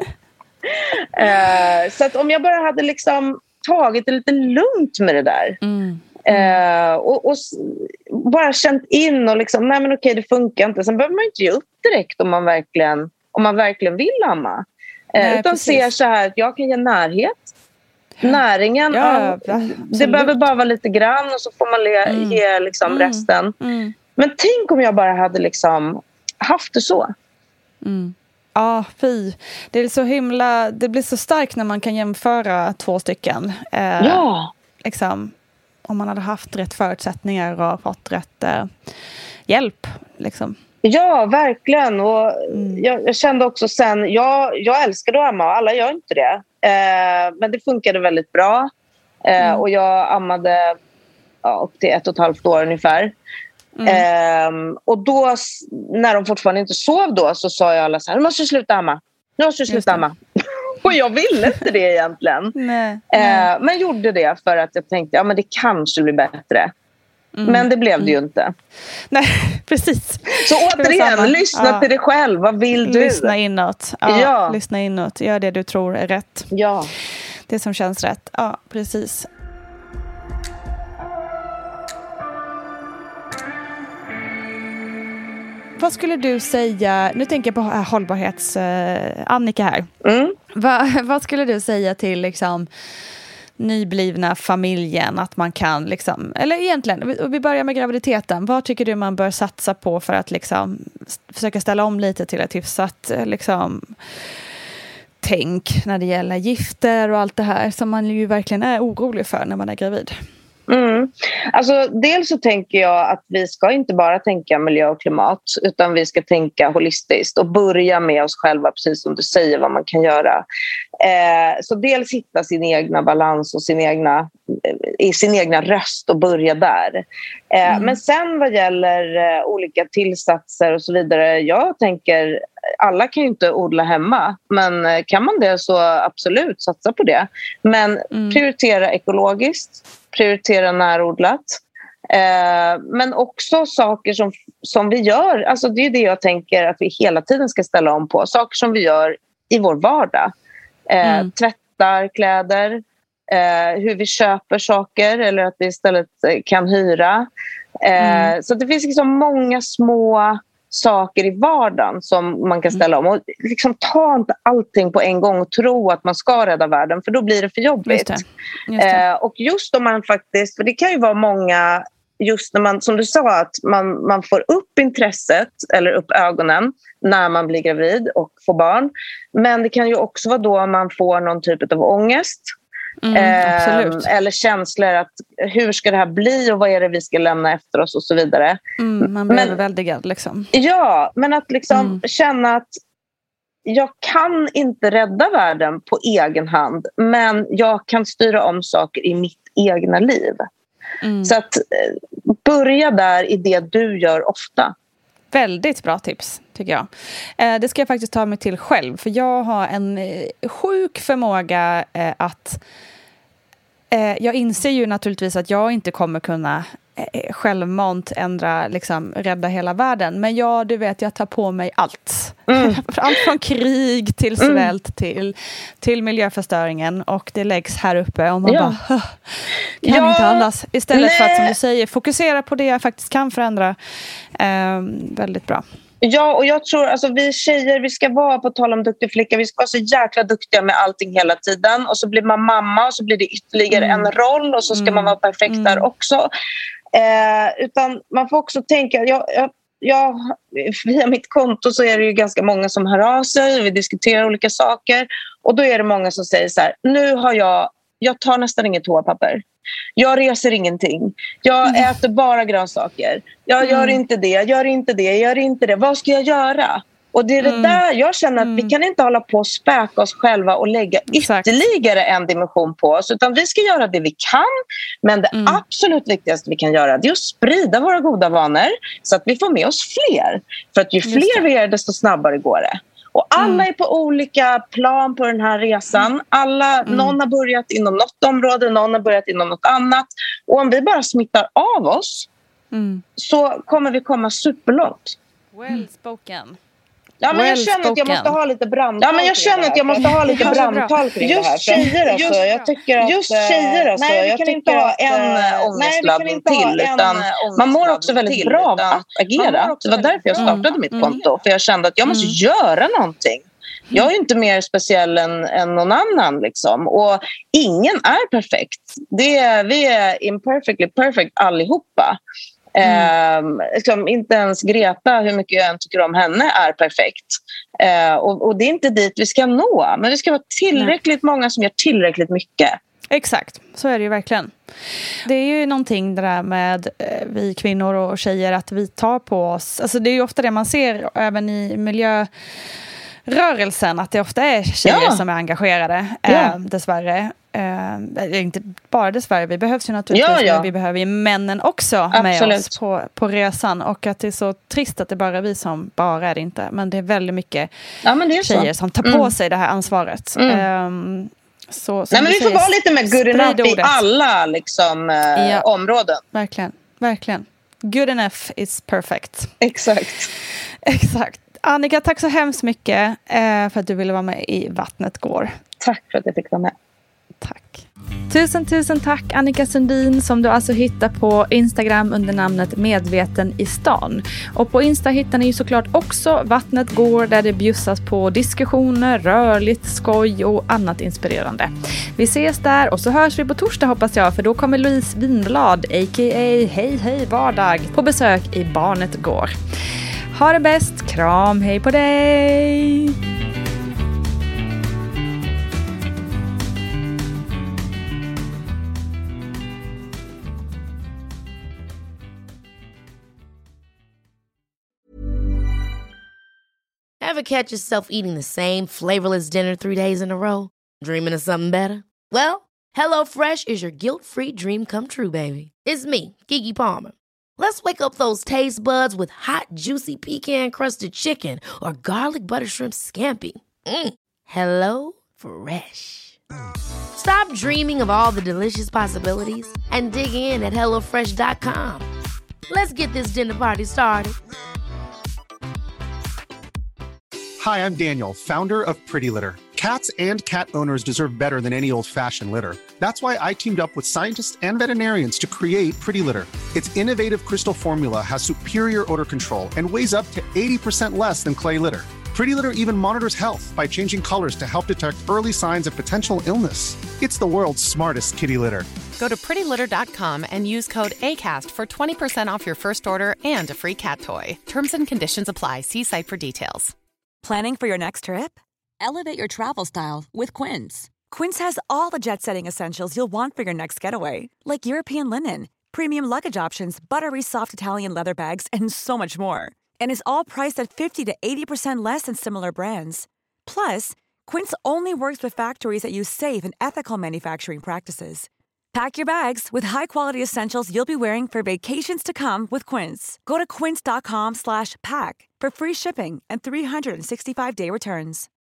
Så att om jag bara hade liksom tagit det lite lugnt med det där och bara känt in och liksom, nej men okej, det funkar inte. Sen behöver man inte ge upp direkt om man verkligen vill amma. Utan ser så här att jag kan ge närhet. Näringen, det behöver bara vara lite grann och så får man ge liksom resten. Men tänk om jag bara hade liksom haft det så. Ja, fy. Det är så himla, det blir så starkt när man kan jämföra två stycken. Liksom, om man hade haft rätt förutsättningar och fått rätt hjälp liksom. Ja, verkligen. Och jag kände också sen, jag älskade att amma, alla gör inte det. Men det funkade väldigt bra. Och jag ammade upp till 1,5 år ungefär. Och då, när de fortfarande inte sov då, så sa jag alla så här, nu måste du sluta amma. Och jag ville inte det egentligen. Nej. Men gjorde det för att jag tänkte, men det kanske blir bättre. Men det blev det ju inte. Nej, precis. Så återigen, lyssna till dig själv. Vad vill du? Lyssna inåt. Lyssna inåt. Gör det du tror är rätt. Ja. Det som känns rätt. Ja, precis. Vad skulle du säga, nu tänker jag på hållbarhets Annika här. Vad skulle du säga till liksom nyblivna familjen, att man kan liksom, eller egentligen, vi börjar med graviditeten. Vad tycker du man bör satsa på för att liksom försöka ställa om lite till ett hyfsat liksom tänk när det gäller gifter och allt det här som man ju verkligen är orolig för när man är gravid? Alltså, dels så tänker jag att vi ska inte bara tänka miljö och klimat, utan vi ska tänka holistiskt och börja med oss själva, precis som du säger, vad man kan göra. Så dels hitta sin egna balans och sin egna röst och börja där. Men sen vad gäller olika tillsatser och så vidare, jag tänker alla kan ju inte odla hemma, men kan man det så absolut satsa på det. Men prioritera ekologiskt, prioritera närodlat. Men också saker som vi gör, alltså det är det jag tänker att vi hela tiden ska ställa om på. Saker som vi gör i vår vardag. Tvättar kläder, hur vi köper saker eller att vi istället kan hyra. Så det finns liksom många små saker i vardagen som man kan ställa om. Och liksom ta inte allting på en gång och tro att man ska rädda världen, för då blir det för jobbigt. Just det. Och just om man faktiskt, för det kan ju vara många, just när man, som du sa, att man får upp intresset eller upp ögonen när man blir gravid och får barn. Men det kan ju också vara då man får någon typ av ångest. Eller känslor att hur ska det här bli och vad är det vi ska lämna efter oss och så vidare. Man blir överväldigad liksom. Ja, men att liksom känna att jag kan inte rädda världen på egen hand, men jag kan styra om saker i mitt egna liv. Så att börja där i det du gör ofta. Väldigt bra tips, tycker jag. Det ska jag faktiskt ta mig till själv. För jag har en sjuk förmåga att... jag inser ju naturligtvis att jag inte kommer kunna självmant rädda hela världen. Men du vet, jag tar på mig allt. Allt från krig till svält till miljöförstöringen. Och det läggs här uppe och man bara kan inte andas. Istället för att, som du säger, fokusera på det jag faktiskt kan förändra. Väldigt bra. Ja, och jag tror, alltså vi tjejer, vi ska vara, på tal om duktig flicka, vi ska vara så jäkla duktiga med allting hela tiden. Och så blir man mamma och så blir det ytterligare en roll och så ska man vara perfekt där också. Utan man får också tänka, via mitt konto så är det ju ganska många som hör av sig och vi diskuterar olika saker. Och då är det många som säger så här, nu har jag tar nästan inget toapapper. Jag reser ingenting. Jag äter bara grönsaker. Jag gör inte det, jag gör inte det. Vad ska jag göra? Och det är det där jag känner att vi kan inte hålla på och späka oss själva och lägga ytterligare en dimension på oss. Utan vi ska göra det vi kan. Men det absolut viktigaste vi kan göra, det är att sprida våra goda vanor så att vi får med oss fler. För att ju fler vi är, desto snabbare går det. Och alla är på olika plan på den här resan. Någon har börjat inom något område, någon har börjat inom något annat. Och om vi bara smittar av oss så kommer vi komma superlångt. Well spoken. Ja, men jag känner att jag måste ha lite brandtal. Ja, men jag känner att jag måste ha lite brandtal kring det här. Just tjejer alltså, jag tycker att... nej, vi kan inte ha en ångestladdning till, utan man mår också väldigt bra av att agera. Det var därför jag startade mitt konto. För jag kände att jag måste göra någonting. Jag är inte mer speciell än någon annan liksom. Och ingen är perfekt. Vi är imperfectly perfect allihopa. Inte ens Greta, hur mycket jag än tycker om henne, är perfekt. Och det är inte dit vi ska nå. Men det ska vara tillräckligt många som gör tillräckligt mycket. Exakt, så är det ju verkligen. Det är ju någonting det där med vi kvinnor och tjejer, att vi tar på oss. Alltså det är ju ofta det man ser även i miljörörelsen, att det ofta är tjejer som är engagerade, dessvärre. Inte bara dessvärre, vi behövs ju naturligtvis, men vi behöver ju männen också med oss på resan. Och att det är så trist att det bara är vi som, bara är det inte, men det är väldigt mycket tjejer som tar på sig det här ansvaret. Så, nej, men vi får vara lite mer good enough i alla liksom, områden. Verkligen. Good enough is perfect. Exakt. Annika, tack så hemskt mycket för att du ville vara med i Vattnet går. Tack för att jag fick vara med. Tack. Tusen tack Annika Sundin, som du alltså hittar på Instagram under namnet Medveten i stan. Och på Insta hittar ni ju såklart också Vattnet går, där det bjussas på diskussioner, rörligt, skoj och annat inspirerande. Vi ses där och så hörs vi på torsdag hoppas jag, för då kommer Louise Winblad, a.k.a. Hej vardag, på besök i Barnet går. Ha det bäst, kram, hej på dig! Ever catch yourself eating the same flavorless dinner 3 days in a row? Dreaming of something better? Well, HelloFresh is your guilt-free dream come true, baby. It's me, Keke Palmer. Let's wake up those taste buds with hot, juicy pecan-crusted chicken or garlic butter shrimp scampi. Hello Fresh. Stop dreaming of all the delicious possibilities and dig in at HelloFresh.com. Let's get this dinner party started. Hi, I'm Daniel, founder of Pretty Litter. Cats and cat owners deserve better than any old-fashioned litter. That's why I teamed up with scientists and veterinarians to create Pretty Litter. Its innovative crystal formula has superior odor control and weighs up to 80% less than clay litter. Pretty Litter even monitors health by changing colors to help detect early signs of potential illness. It's the world's smartest kitty litter. Go to prettylitter.com and use code ACAST for 20% off your first order and a free cat toy. Terms and conditions apply. See site for details. Planning for your next trip? Elevate your travel style with Quince. Quince has all the jet-setting essentials you'll want for your next getaway, like European linen, premium luggage options, buttery soft Italian leather bags, and so much more. And is all priced at 50 to 80% less than similar brands. Plus, Quince only works with factories that use safe and ethical manufacturing practices. Pack your bags with high-quality essentials you'll be wearing for vacations to come with Quince. Go to quince.com/pack for free shipping and 365-day returns.